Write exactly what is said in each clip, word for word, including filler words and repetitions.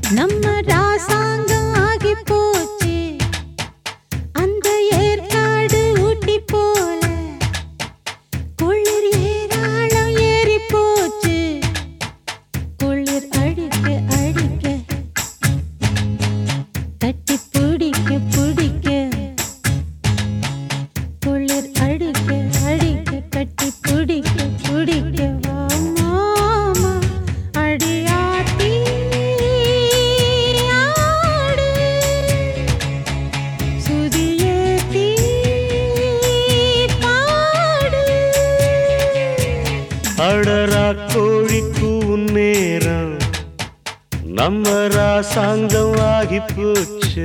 நம்ம ராசாங்கம் ஆகி போச்சு அந்த ஏற்காடு ஊட்டி போல குளிர் ஏராளம் ஏறி போச்சு குளிர் அடிக்க அடிக்க தட்டி பிடிக்க பிடிக்க குளிர் அடிக்க அடிக்க கட்டி பிடிக்க பிடிக்க மாமா அடியாத்தி அடரா கோழிக்கு நேரம் நம்ம ராசாங்கம் ஆகி போச்சு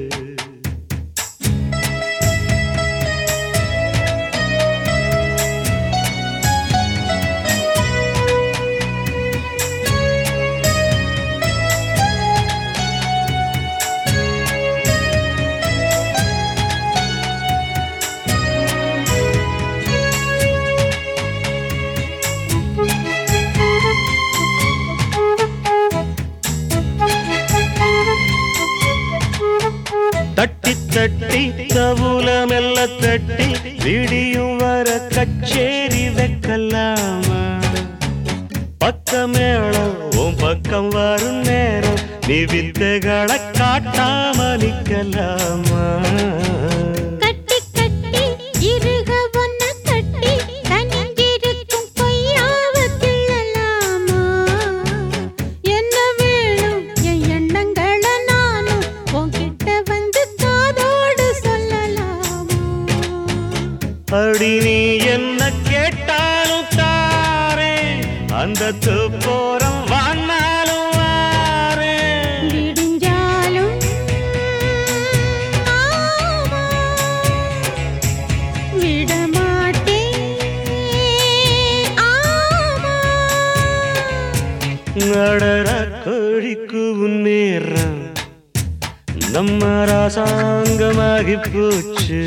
தட்டி தட்டி கவுல மெல்ல தட்டி விடியும் வர கச்சேரி வைக்கலாமா பக்கம் மேளம் உன் பக்கம் வரும் நேரம் நீ வித்தைகளை காட்டாம நிக்கலாமா கட்டி கட்டி இருக ஒன்ன கட்டி தனிஞ்சிருக்கும் பொய்யாவ கிள்ளலாமா என்ன வேணும் என் எண்ணங்களை நானும் உன்கிட்ட வந்து காதோடு சொல்லலாமா அடி நீ என்ன கேட்டாலும் தாரே அந்த போறம் வானாலும் வாரே விடிஞ்சாலும் ஆமா விடமாட்டேன் ஆமா நடர கோழிக்கு நேரம் நம்ம ராசாங்கமாகி போச்சு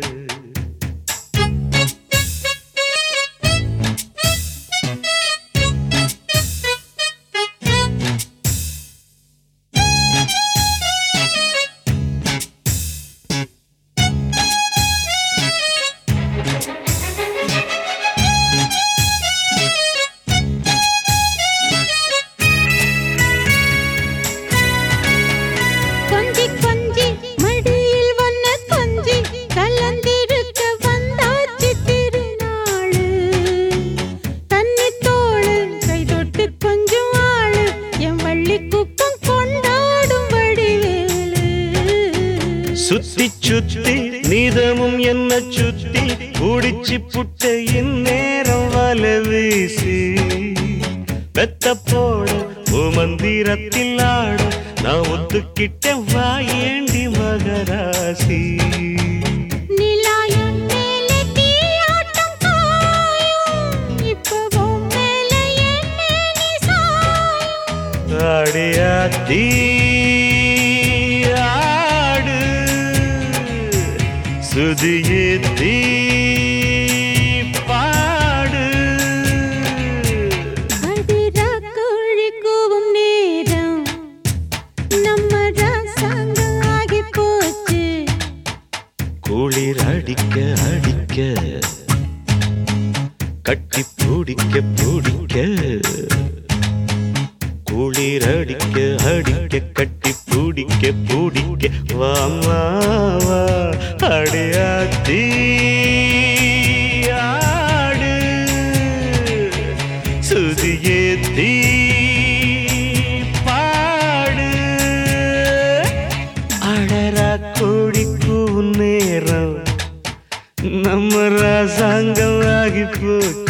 கொஞ்சி கொஞ்சி மடியில் வண்ண கொஞ்சி கலந்திருக்க வந்தாச்சு திருநாளு தண்ணி தோளு கை தொட்டு கொஞ்சம் ஆளு என் வள்ளி குப்பம் கொண்டாடும் வடிவேலு சுத்தி சுத்தி நீதமும் என்ன சுத்தி குடிச்சு புட்ட இந்நேரம் வல வீசி வெத்த போட ஓ மந்திரத்தில் ஆட நான் ஒத்துக்கிட்ட வாயேண்டி மகராசி நிலாயம் மேலே தீயாட்டம் காயும் இப்பவும் மேலே என்ன நீ சாயும் அடியாத்தி ஆடு சுதியேத்தி பாடு அடிரா கோழி கூவும் நேரம் நம்ம ராசாங்கம் ஆகி போச்சு குளிர் அடிக்க அடிக்க கட்டி பிடிக்க பிடிக்க குளிர் அடிக்க அடிக்க கட்டி பிடிக்க பிடிக்க வாமாவா அடியாத்தி ஆடு சுதியேத்தி பாடு அடரா கோழிக்கு நேரம் நம்ம ராசாங்கம் ஆகி போச்சு.